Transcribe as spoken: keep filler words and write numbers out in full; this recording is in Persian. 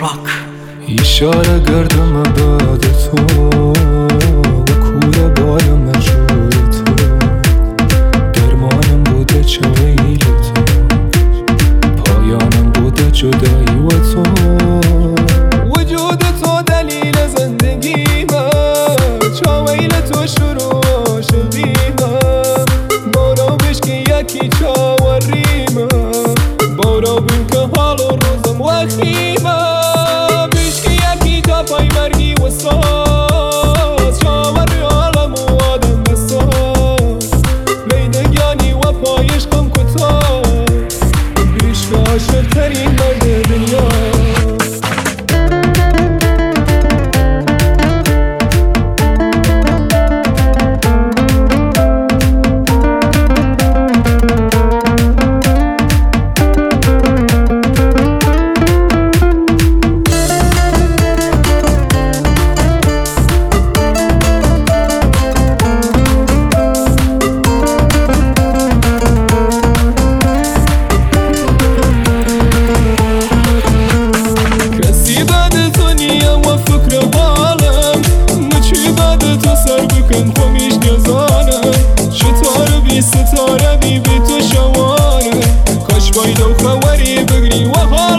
Rock. اشاره گردم بعد تو و کوله بالا مجروح تو، درمانم بوده چه ویل تو، پایانم بوده جدایی و تو، وجود تو دلیل زندگی من، چه ویل تو شروع شدی من، بارا بشکی یکی چاوری من، بارا بین که حال و روزم وخیمه، پای مرگی و ساز شاور عالم و آدم بساز، میدگانی و پایش غم کتاز، عشق عاشق ترین مرد دنیا. خمیش نزانم چطور بی ستاره بی بی تو شوانه، کاش باید و خواری بگری و حال